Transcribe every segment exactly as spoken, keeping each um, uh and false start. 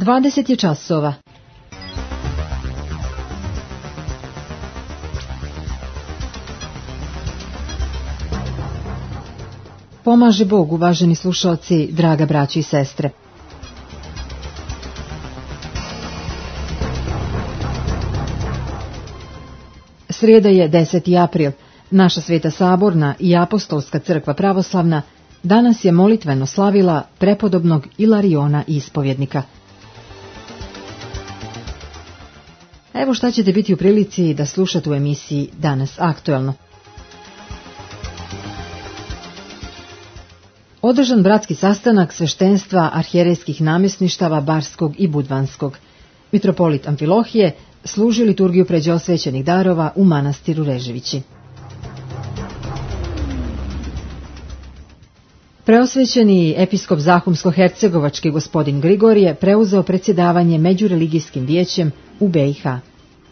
Dvadeset je časova. Pomaže Bog, uvaženi slušalci, draga braći i sestre. Srijeda je deseti april. Naša Sveta Saborna i Apostolska crkva pravoslavna danas je molitveno slavila prepodobnog Ilariona ispovjednika. Evo šta ćete biti u prilici da slušate u emisiji Danas aktuelno. Održan bratski sastanak sveštenstva arhijerejskih namjesništava Barskog i Budvanskog. Mitropolit Amfilohije služi liturgiju pređe osvećenih darova u manastiru Reževići. Preosvećeni episkop Zahumsko-hercegovački gospodin Grigorije preuzeo predsjedavanje međureligijskim vijećem u B i H.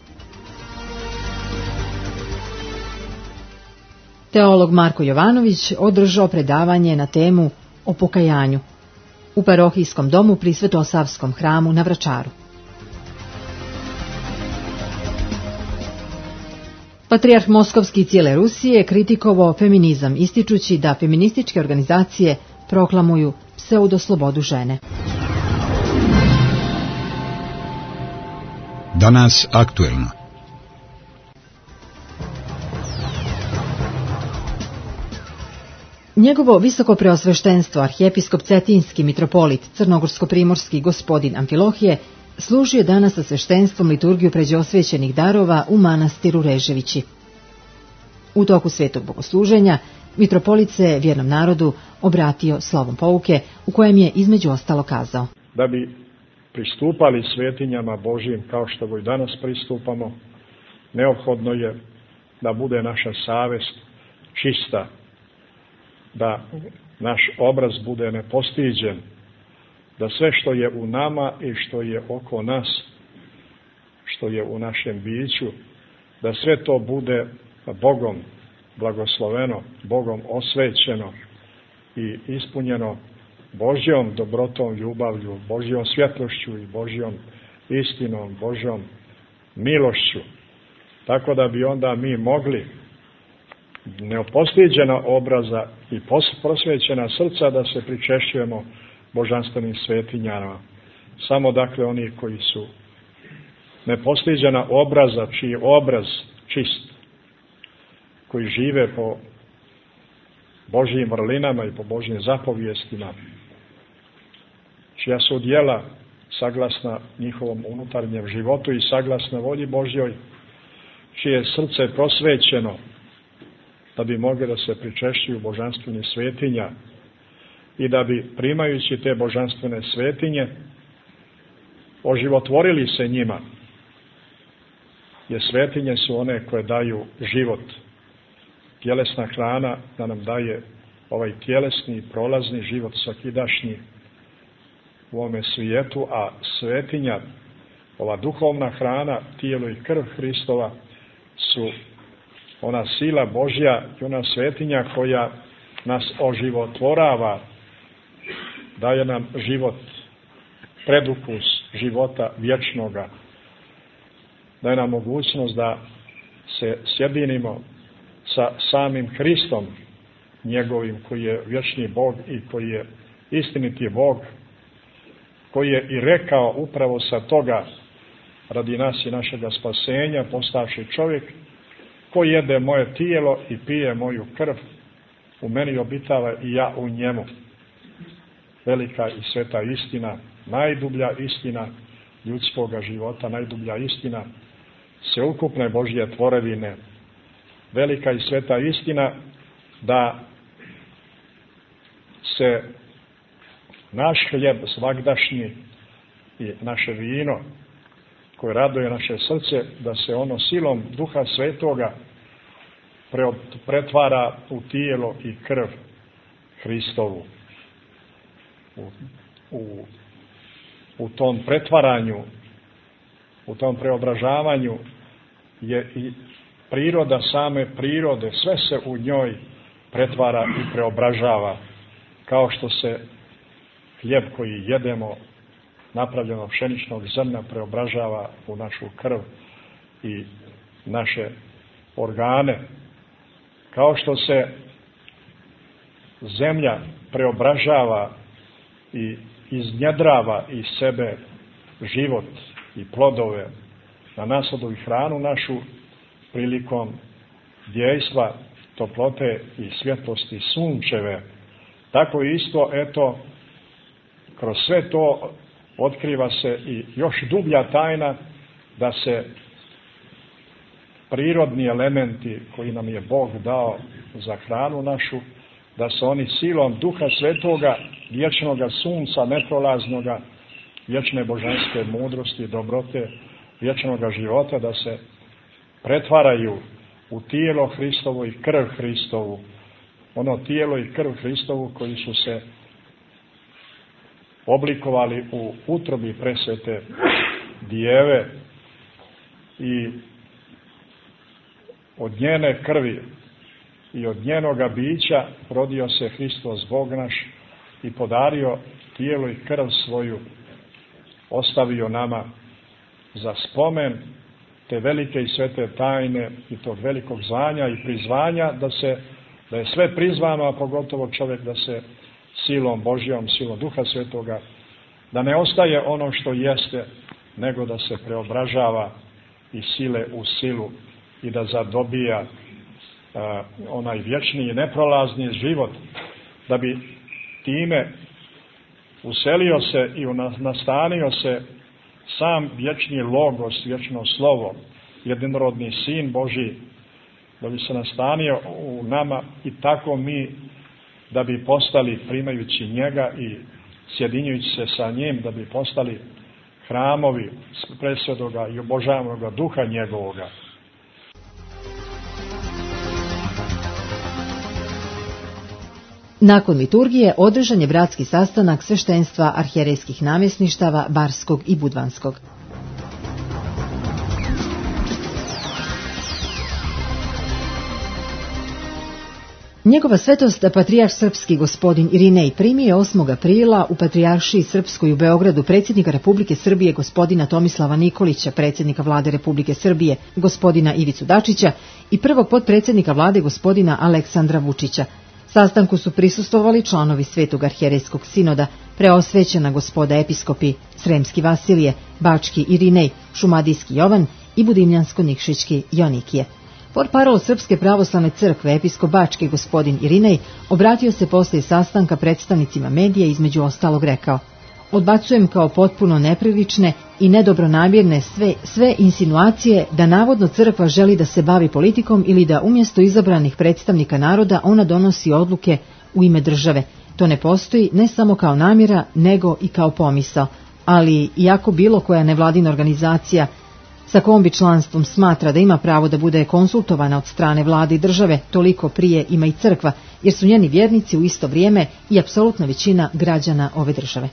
Teolog Marko Jovanović održao predavanje na temu o pokajanju u parohijskom domu pri Svetosavskom hramu na Vračaru. Patrijarh Moskovski i cijele Rusije kritikovao feminizam, ističući da feminističke organizacije proklamuju pseudoslobodu žene. Danas aktuelno. Njegovo visoko preosveštenstvo arhijepiskop Cetinski mitropolit Crnogorsko-primorski gospodin Amfilohije služio danas sa sveštenstvom liturgiju pređe osvećenih darova u manastiru Reževići. U toku svetog bogosluženja mitropolit se vjernom narodu obratio slovom pouke u kojem je između ostalo kazao: Da bi pristupali svetinjama Božjim kao što go i danas pristupamo, neophodno je da bude naša savest čista, da naš obraz bude nepostiđen, da sve što je u nama i što je oko nas, što je u našem biću, da sve to bude Bogom blagosloveno, Bogom osvećeno i ispunjeno Božjom dobrotom, ljubavlju, Božjom svjetlošću i Božjom istinom, Božjom milošću. Tako da bi onda mi mogli neopostiđena obraza i prosvećena srca da se pričešćujemo božanstvenim svetinjama. Samo dakle oni koji su nepostiđena obraza, čiji je obraz čist, koji žive po Božjim vrlinama i po Božjim zapovijestima, čija su djela saglasna njihovom unutarnjem životu i saglasna volji Božjoj, čije je srce prosvećeno da bi mogli da se pričešćuju božanstvenih svetinja i da bi, primajući te božanstvene svetinje, oživotvorili se njima. Jer svetinje su one koje daju život. Tjelesna hrana da nam daje ovaj tjelesni, prolazni život svakidašnji u ovome svijetu, a svetinja, ova duhovna hrana, tijelo i krv Hristova su ona sila Božja i ona svetinja koja nas oživotvorava, daje nam život, predukus života vječnoga, daje nam mogućnost da se sjedinimo sa samim Hristom njegovim, koji je vječni Bog i koji je istiniti Bog, koji je i rekao upravo sa toga radi nas i našega spasenja, postavši čovjek, ko jede moje tijelo i pije moju krv, u meni obitava i ja u njemu. Velika i sveta istina, najdublja istina ljudskoga života, najdublja istina sveukupne Božje tvorevine. Velika i sveta istina da se naš hljeb svagdašnji i naše vino koje raduje naše srce, da se ono silom Duha Svetoga pretvara u tijelo i krv Hristovu. U, u, u tom pretvaranju, u tom preobražavanju je i priroda same prirode, sve se u njoj pretvara i preobražava, kao što se hljeb koji jedemo napravljenog pšeničnog zrna preobražava u našu krv i naše organe. Kao što se zemlja preobražava i iznjedrava iz sebe život i plodove na nasadu i hranu našu prilikom djejstva, toplote i svjetlosti sunčeve, tako isto, eto, kroz sve to otkriva se i još dublja tajna da se prirodni elementi koji nam je Bog dao za hranu našu, da se oni silom Duha Svetoga, vječnoga sunca, neprolaznoga, vječne božanske mudrosti, dobrote, vječnoga života, da se pretvaraju u tijelo Hristovo i krv Hristovu. Ono tijelo i krv Hristovu koji su se oblikovali u utrobi presvete Dijeve i od njene krvi i od njenoga bića rodio se Hristos Bog naš i podario tijelo i krv svoju, ostavio nama za spomen te velike i svete tajne i tog velikog zvanja i prizvanja, da se, da je sve prizvano, a pogotovo čovjek da se silom Božjom, silom Duha Svetoga, da ne ostaje ono što jeste, nego da se preobražava iz sile u silu i da zadobija uh, onaj vječni i neprolazni život, da bi time uselio se i nastanio se sam vječni logos, vječno slovo, jedinorodni sin Božji, da bi se nastanio u nama i tako mi, da bi postali, primajući njega i sjedinjujući se sa njim, da bi postali hramovi presvetoga i obožavanog duha njegovoga. Nakon liturgije održan je bratski sastanak sveštenstva arhijerejskih namjesništava Barskog i Budvanskog. Njegova svetost patrijarh srpski gospodin Irinej primio je osmog aprila u Patrijaršiji Srpskoj u Beogradu predsjednika Republike Srbije gospodina Tomislava Nikolića, predsjednika vlade Republike Srbije gospodina Ivicu Dačića i prvog potpredsjednika vlade gospodina Aleksandra Vučića. Sastanku su prisustvovali članovi Svetog arhijerejskog sinoda, preosvećena gospoda episkopi Sremski Vasilije, Bački Irinej, Šumadijski Jovan i Budimljansko-Nikšićki Jonikije. Portparol Srpske pravoslavne crkve, episkop Bački gospodin Irinej, obratio se poslije sastanka predstavnicima medija i između ostalog rekao: odbacujem kao potpuno neprilične i nedobronamjerne sve, sve insinuacije da navodno crkva želi da se bavi politikom ili da umjesto izabranih predstavnika naroda ona donosi odluke u ime države. To ne postoji ne samo kao namjera, nego i kao pomisao. Ali iako bilo koja nevladina organizacija sa kombi članstvom smatra da ima pravo da bude konsultovana od strane vlade i države, toliko prije ima i crkva, jer su njeni vjernici u isto vrijeme i apsolutna većina građana ove države.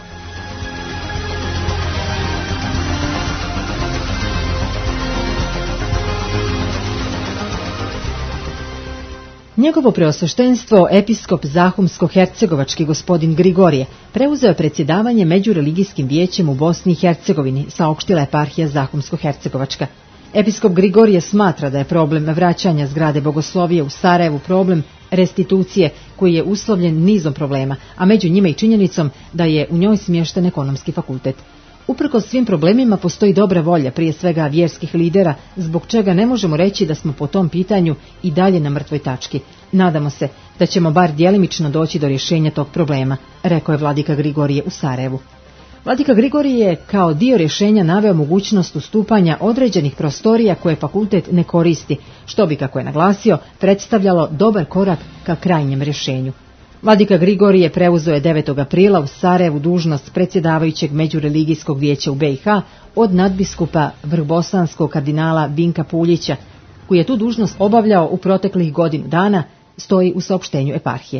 Njegovo preosveštenstvo, episkop Zahumsko-hercegovački gospodin Grigorije, preuzeo je predsjedavanje Međureligijskim vijećem u Bosni i Hercegovini, saopštila eparhija Zahumsko-hercegovačka. Episkop Grigorije smatra da je problem vraćanja zgrade bogoslovije u Sarajevu problem restitucije koji je uslovljen nizom problema, a među njima i činjenicom da je u njoj smješten ekonomski fakultet. Uprkos svim problemima postoji dobra volja, prije svega vjerskih lidera, zbog čega ne možemo reći da smo po tom pitanju i dalje na mrtvoj tački. Nadamo se da ćemo bar djelimično doći do rješenja tog problema, rekao je vladika Grigorije u Sarajevu. Vladika Grigorije je kao dio rješenja naveo mogućnost ustupanja određenih prostorija koje fakultet ne koristi, što bi, kako je naglasio, predstavljalo dobar korak ka krajnjem rješenju. Vladika Grigorije preuzeo je devetog aprila u Sarajevu dužnost predsjedavajućeg Međureligijskog vijeća u B i H od nadbiskupa vrhbosanskog kardinala Vinka Puljića, koji je tu dužnost obavljao u proteklih godinu dana, stoji u saopštenju eparhije.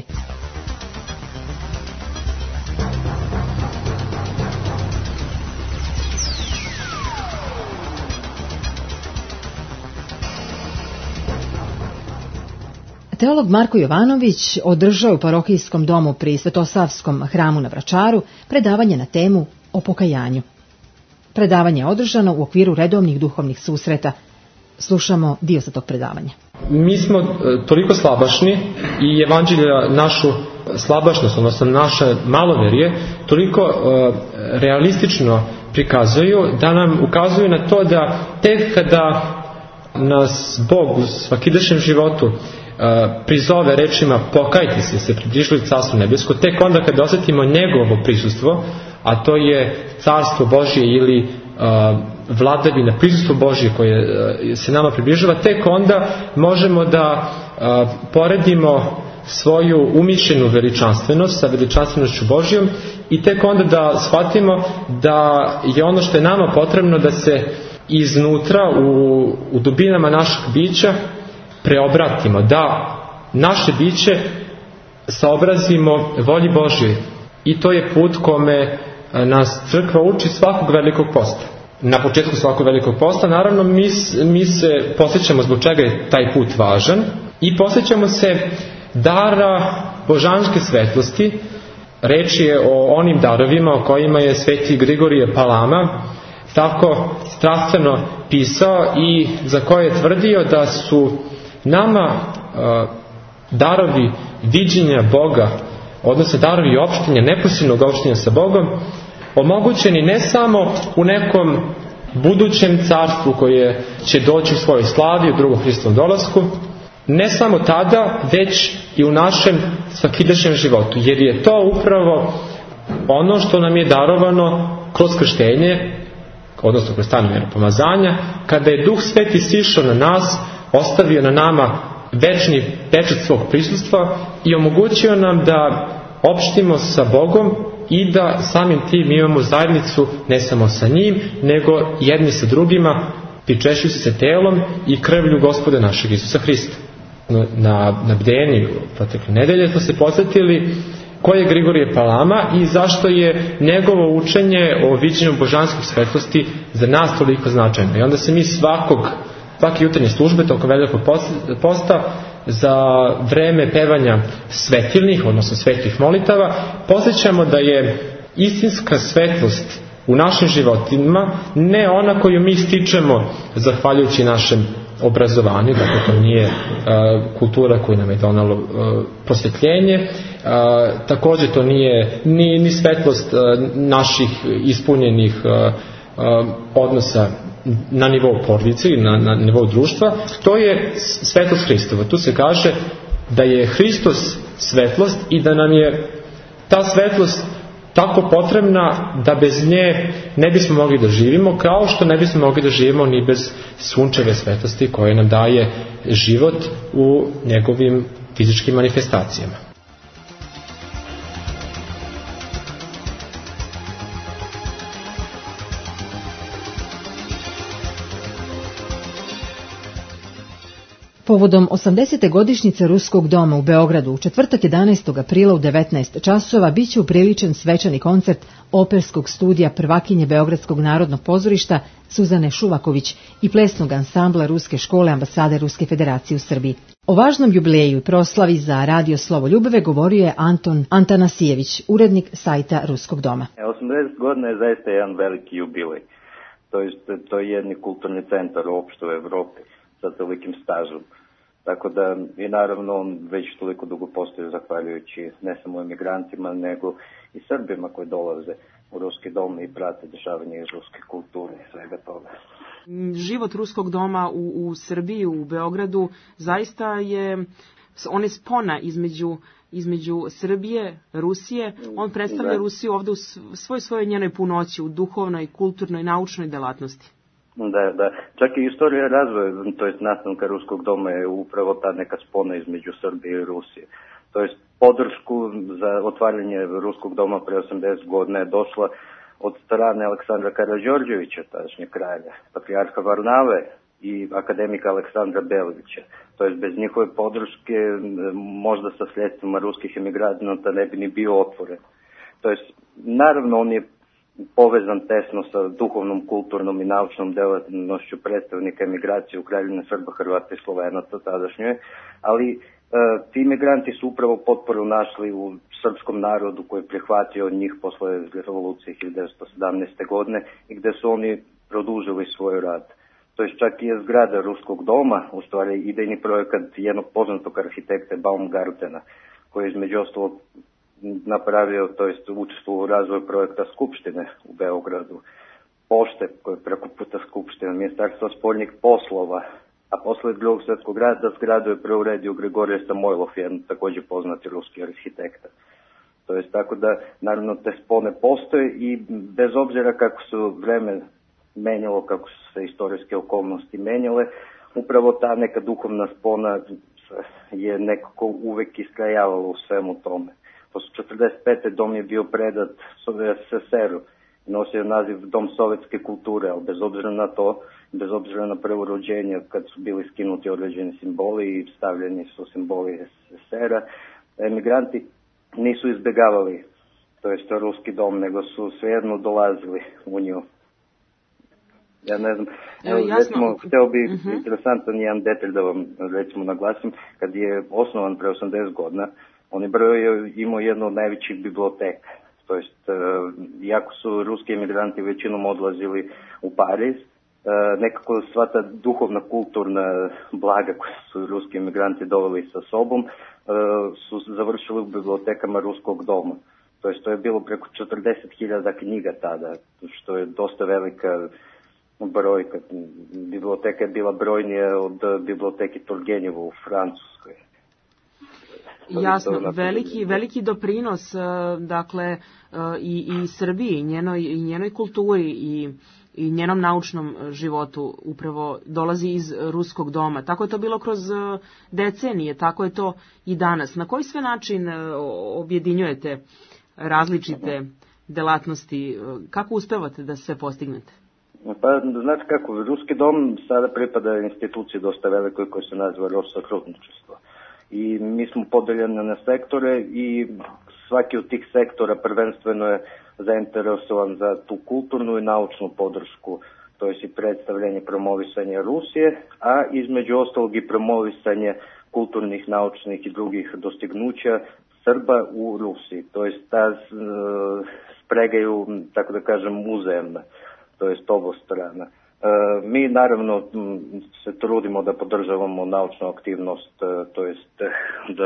Teolog Marko Jovanović održao u parohijskom domu pri Svetosavskom hramu na Vračaru predavanje na temu o pokajanju. Predavanje je održano u okviru redovnih duhovnih susreta. Slušamo dio sa tog predavanja. Mi smo toliko slabašni i evanđelja našu slabašnost, odnosno naše maloverje, toliko uh, realistično prikazuju da nam ukazuju na to da tek kada nas Bog u svakidašnjem životu uh, prizove rečima pokajte se, se približili carstvo nebesko, tek onda kada osjetimo njegovo prisustvo, a to je carstvo Božje ili uh, vladavina, prisustvo Božje koje uh, se nama približava, tek onda možemo da uh, poredimo svoju umišljenu veličanstvenost sa veličanstvenošću Božjom i tek onda da shvatimo da je ono što je nama potrebno da se iznutra u, u dubinama našeg bića preobratimo, da naše biće saobrazimo volji Božjoj. I to je put kome nas crkva uči svakog velikog posta. Na početku svakog velikog posta, naravno, mi, mi se posjećamo zbog čega je taj put važan i posjećamo se dara božanske svetlosti. Reč je o onim darovima o kojima je sveti Grigorije Palama tako strastveno pisao i za koje je tvrdio da su nama uh, darovi viđenja Boga, odnosno darovi opštenja, neposrednog opštenja sa Bogom, omogućeni ne samo u nekom budućem carstvu koje će doći u svojoj slavi u drugom Hristovom dolasku, ne samo tada, već i u našem svakidašnjem životu, jer je to upravo ono što nam je darovano kroz krštenje, odnosno kroz tajnu vjeropomazanja, kada je Duh Sveti sišao na nas, ostavio na nama večni pečat svog prisustva i omogućio nam da opštimo sa Bogom i da samim tim imamo zajednicu ne samo sa njim, nego jedni sa drugima, pričešćujući se telom i krvlju Gospoda našeg Isusa Hrista. Na, na bdeni protekle nedelje smo se posjetili ko je Grigorije Palama i zašto je njegovo učenje o viđenju božanskih svetlosti za nas toliko značajno. I onda se mi svakog, svake jutarnje službe tokom velikog posta za vreme pevanja svetilnih, odnosno svetih molitava, posjećamo da je istinska svetlost u našim životima ne ona koju mi stičemo zahvaljujući našem obrazovanju, dakle to nije uh, kultura koju nam je donalo uh, prosvjetljenje, uh, također to nije ni, ni svetlost uh, naših ispunjenih uh, uh, odnosa na nivou porodice i na, na nivou društva, to je svetlost Hristova. Tu se kaže da je Hristos svetlost i da nam je ta svetlost tako potrebna da bez nje ne bismo mogli da živimo, kao što ne bismo mogli da živimo ni bez sunčeve svetlosti koje nam daje život u njegovim fizičkim manifestacijama. Povodom osamdesete godišnjice Ruskog doma u Beogradu u četvrtak jedanaestog aprila u devetnaest časova biće upriličen svečani koncert operskog studija prvakinje Beogradskog narodnog pozorišta Suzane Šuvaković i plesnog ansambla Ruske škole ambasade Ruske federacije u Srbiji. O važnom jubileju i proslavi za Radio Slovo Ljubave govorio je Anton Antanasijević, urednik sajta Ruskog doma. osamdeset godina je zaista jedan veliki jubilej. To je, to je jedni kulturni centar uopšte u Evropi sa tolikim stažom. Tako da i naravno on već toliko dugo postoji zahvaljujući ne samo emigrantima nego i Srbima koji dolaze u Ruski dom i prate dešavanje iz ruske kulture i svega toga. Život Ruskog doma u, u Srbiji, u Beogradu, zaista je, on je spona između, između Srbije, Rusije. On predstavlja da. Rusiju ovdje u svoj svojoj njenoj punoći, u duhovnoj, kulturnoj, naučnoj delatnosti. Da, da. Čak i istorija razvoja, to jest nastanka Ruskog doma je upravo ta neka spona između Srbije i Rusije. To jest podršku za otvaranje Ruskog doma pre osamdeset godina je došla od strane Aleksandra Karađorđevića, tadašnjeg kralja, patrijarha Varnave i akademika Aleksandra Belivića. To jest bez njihove podrške možda sa sredstvima ruskih emigranata ne bi ni bio otvoren. To jest, naravno on je povezan tesno sa duhovnom, kulturnom i naučnom delatnošću predstavnika emigracije u Kraljevine Srba, Hrvata i Slovenaca tadašnje, ali Ti imigranti su upravo potporu našli u srpskom narodu koji je prihvatio njih posle revolucije hiljadu devetsto sedamnaeste. godine i gde su oni produžili svoj rad. To je čak i zgrada Ruskog doma, u stvari idejni projekat jednog poznatog arhitekta Baumgartena, koji je između ostalog napravio, to jest učestvovao u razvoju projekta Skupštine u Beogradu, pošte koje je preko puta Skupštine, Ministarstva spoljnih poslova, a posle drugog svjetskog rata zgradu je preuredio Grigorije Samojlov, jedan također poznati ruski arhitekta. To jest tako da, naravno, te spone postoje i bez obzira kako su vreme menjalo, kako su se istorijske okolnosti menjale, upravo ta neka duhovna spona je nekako uvek iskrajavala u svemu tome. Posle četrdeset pete. dom je bio predat S S R-u i nosio naziv Dom sovjetske kulture, ali bez obzira na to, bez obzira na prvo rođenje, kad su bili skinuti određeni simboli i stavljeni su simboli S S R-a, emigranti nisu izbjegavali, to jest ruski dom, nego su svejedno dolazili u nju. Ja ne znam, evo, recimo, hteo bi uh-huh. interesantan jedan detalj da vam recimo naglasim, kad je osnovan pre osamdeset godina, on je broj imao jednu od najvećih biblioteka. To jest, iako su ruski emigranti većinom odlazili u Pariz, nekako sva ta duhovna, kulturna blaga koje su ruski emigranti doveli sa sobom su završili u bibliotekama Ruskog doma. To jest, to je bilo preko četrdeset hiljada knjiga tada, što je dosta velika brojka. Biblioteka je bila brojnija od biblioteke Turgenjeva u Francuskoj. Jasno, veliki, veliki doprinos, dakle, i, i Srbiji, i njenoj, i njenoj kulturi i, i njenom naučnom životu upravo dolazi iz Ruskog doma. Tako je to bilo kroz decenije, tako je to i danas. Na koji sve način objedinjujete različite delatnosti? Kako uspevate da se postignete? Pa, znate kako, Ruski dom sada pripada instituciji dosta velikoj koja se naziva Rosakrutničestvo. I mi smo podeljeni na sektore i svaki od tih sektora prvenstveno je zainteresovan za tu kulturnu i naučnu podršku, to je i predstavljanje, promovisanje Rusije, a između ostalog i promovisanje kulturnih, naučnih i drugih dostignuća Srba u Rusiji. To je ta spregaju, tako da kažem, uzajemna, to je obostrana. Mi naravno se trudimo da podržavamo naučnu aktivnost, to jest da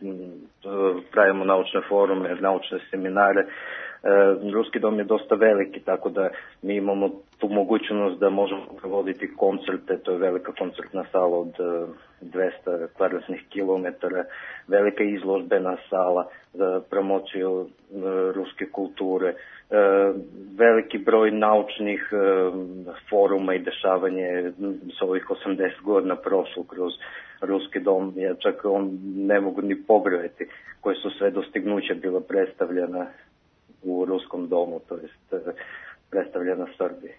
pravimo naučne forume, naučne seminare. Ruski dom je dosta veliki, tako da mi imamo tu mogućnost da možemo provoditi koncerte, to je velika koncertna sala od dvesta kvadratnih kilometara, velika izložbena sala za promociju ruske kulture, veliki broj naučnih foruma i dešavanje s ovih osamdeset godina prošlo kroz Ruski dom. Ja čak on ne mogu ni pobrojati koje su sve dostignuća bila predstavljena u Ruskom domu, to jest predstavljena Srbiji.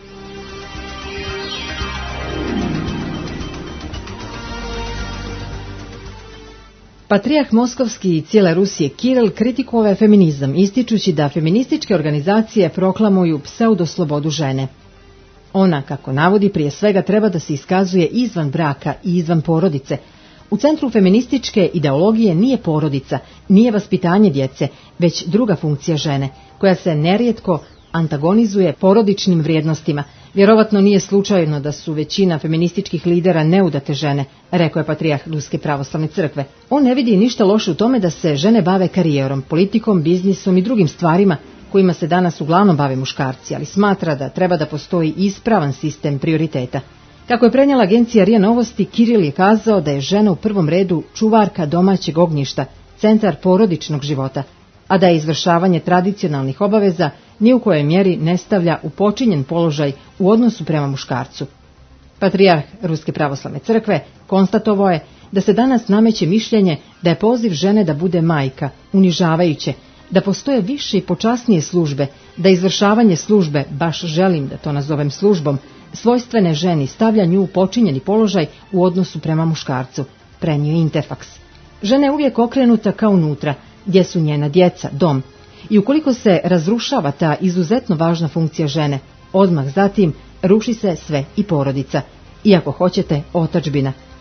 Patrijah Moskovski i cijele Rusije Kiril kritikovao je feminizam, ističući da feminističke organizacije proklamuju pseudoslobodu žene. Ona, kako navodi, prije svega treba da se iskazuje izvan braka i izvan porodice. U centru feminističke ideologije nije porodica, nije vaspitanje djece, već druga funkcija žene, koja se nerijetko antagonizuje porodičnim vrijednostima. Vjerovatno nije slučajno da su većina feminističkih lidera neudate žene, rekao je patrijah Ruske pravoslavne crkve. On ne vidi ništa loše u tome da se žene bave karijerom, politikom, biznisom i drugim stvarima kojima se danas uglavnom bave muškarci, ali smatra da treba da postoji ispravan sistem prioriteta. Kako je prenijela agencija R I A Novosti, Kiril je kazao da je žena u prvom redu čuvarka domaćeg ognjišta, centar porodičnog života, a da je izvršavanje tradicionalnih obaveza ni u kojoj mjeri ne stavlja u počinjen položaj u odnosu prema muškarcu. Patrijarh Ruske pravoslavne crkve konstatovao je da se danas nameće mišljenje da je poziv žene da bude majka unižavajuće, da postoje više i počasnije službe, da izvršavanje službe, baš želim da to nazovem službom, svojstvene ženi stavlja nju u počinjeni položaj u odnosu prema muškarcu, prenio Interfax. Žena je uvijek okrenuta ka unutra, gdje su njena djeca, dom. I ukoliko se razrušava ta izuzetno važna funkcija žene, odmah zatim ruši se sve i porodica, i ako hoćete otadžbina.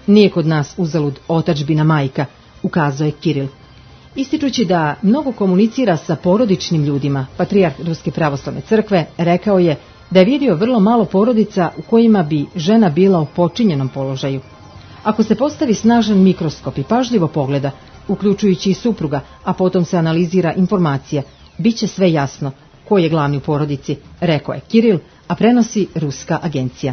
Nije kod nas uzalud otadžbina majka, ukazao je Kiril. Ističući da mnogo komunicira sa porodičnim ljudima, patrijarh Ruske pravoslavne crkve rekao je da je vidio vrlo malo porodica u kojima bi žena bila u počinjenom položaju. Ako se postavi snažan mikroskop i pažljivo pogleda, uključujući i supruga, a potom se analizira informacija, bit će sve jasno ko je glavni u porodici, rekao je Kiril, a prenosi ruska agencija.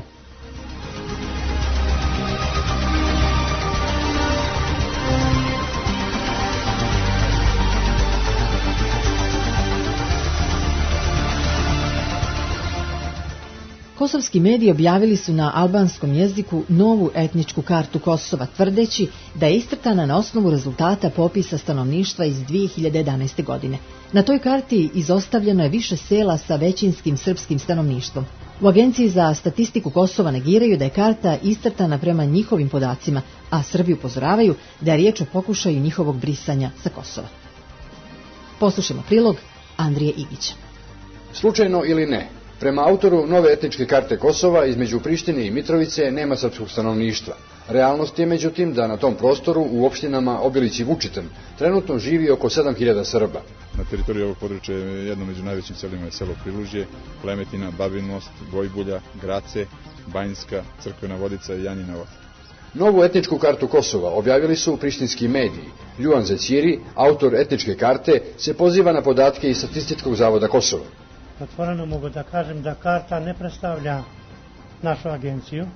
Kosovski mediji objavili su na albanskom jeziku novu etničku kartu Kosova, tvrdeći da je iscrtana na osnovu rezultata popisa stanovništva iz dvije hiljade jedanaeste. godine. Na toj karti izostavljeno je više sela sa većinskim srpskim stanovništvom. U Agenciji za statistiku Kosova negiraju da je karta iscrtana prema njihovim podacima, a Srbi upozoravaju da je riječ o pokušaju njihovog brisanja sa Kosova. Poslušajmo prilog Andrije Igića. Slučajno ili ne, prema autoru nove etničke karte Kosova između Prištine i Mitrovice nema srpskog stanovništva. Realnost je međutim da na tom prostoru u opštinama Obilić i Vučitrn trenutno živi oko sedam hiljada Srba. Na teritoriji ovog područja je jedno među najvećim selima je selo Prilužje, Plemetina, Babin Most, Gojbulja, Grace, Banjska, Crkvena Vodica i Janjina Vod. Novu etničku kartu Kosova objavili su prištinski mediji. Ljuan Zeciri, autor etničke karte, se poziva na podatke iz Statističkog zavoda Kosova. Otvoreno mogu da kažem da karta ne predstavlja našu agenciju.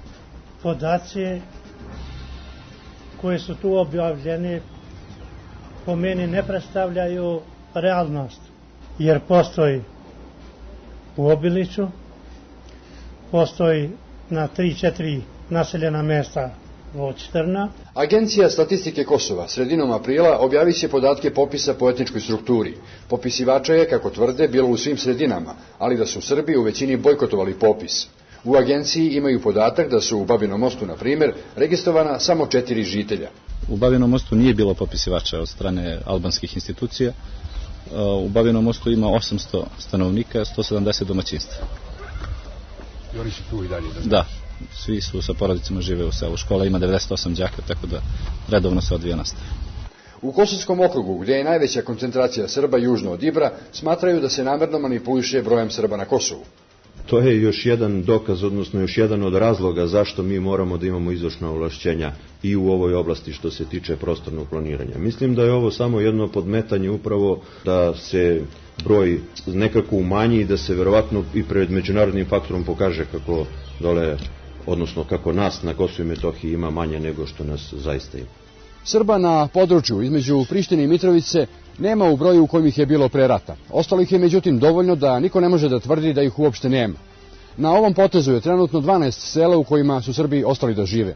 Podaci koje su tu objavljeni po meni ne predstavljaju realnost, jer postoji u Obiliću, postoji na tri četiri naseljena mesta Vučitrna. Agencija statistike Kosova sredinom aprila objavit će podatke popisa po etničkoj strukturi. Popisivača je, kako tvrde, bilo u svim sredinama, ali da su Srbi u većini bojkotovali popis. U agenciji imaju podatak da su u Babinom Mostu, na primjer, registrovana samo četiri žitelja. U Babinom Mostu nije bilo popisivača od strane albanskih institucija. U Babinom Mostu ima osamsto stanovnika, sto sedamdeset domaćinstva. I oni su tu i dalje? Da, svi su sa porodicama žive u selu. Škola ima devedeset osam đaka, tako da redovno se odvija nastava. U Kosovskom okrugu, gdje je najveća koncentracija Srba južno od Ibra, smatraju da se namerno manipuliše brojem Srba na Kosovu. To je još jedan dokaz, odnosno još jedan od razloga zašto mi moramo da imamo izvršna ovlašćenja i u ovoj oblasti što se tiče prostornog planiranja. Mislim da je ovo samo jedno podmetanje upravo da se broj nekako umanji i da se verovatno i pred međunarodnim faktorom pokaže kako dole, odnosno kako nas na Kosovu i Metohiji ima manje nego što nas zaista ima. Srba na području između Prištine i Mitrovice nema u broju u kojem ih je bilo pre rata. Ostalo ih je međutim dovoljno da niko ne može da tvrdi da ih uopšte nema. Na ovom potezu je trenutno dvanaest sela u kojima su Srbi ostali da žive.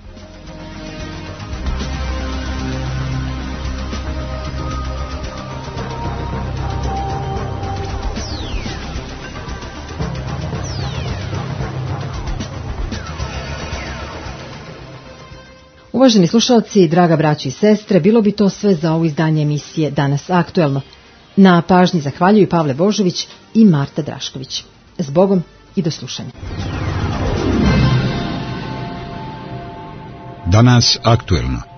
Uvaženi slušalci, draga braćo i sestre, bilo bi to sve za ovo izdanje emisije Danas aktuelno. Na pažnji zahvaljuju Pavle Božović i Marta Drašković. S Bogom i do slušanja. Danas aktuelno.